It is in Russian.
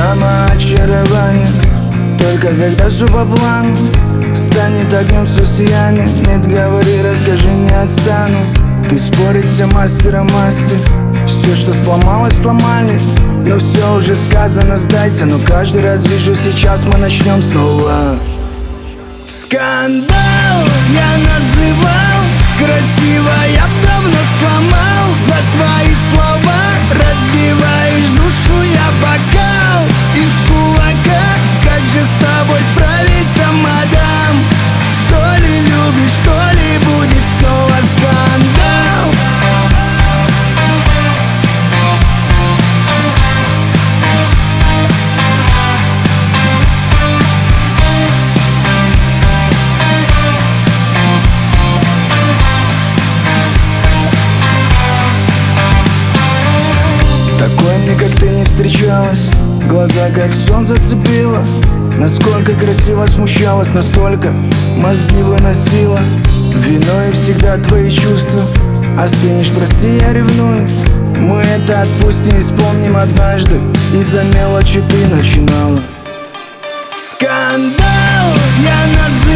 самоочарование. Только когда все по плану станет огнем все сияние. Нет, говори, расскажи, не отстану. Ты спорить все мастера мастер. Все, что сломалось, сломали. Но все уже сказано, сдайся. Но каждый раз вижу, сейчас мы начнем снова. Скандал я называл, красиво я б давно сломал. За твои слова разбиваешь душу я бокал из кулака. Как же с тобой справиться, мадам? То ли любишь, то ли будет снова скандал. Такой мне, как ты, не встречалась. Глаза, как сон, зацепила. Насколько красиво смущалась, настолько мозги выносила. Виной всегда твои чувства. Остынешь, прости, я ревную. Мы это отпустим и вспомним однажды. Из-за мелочи ты начинала. Скандал я называю.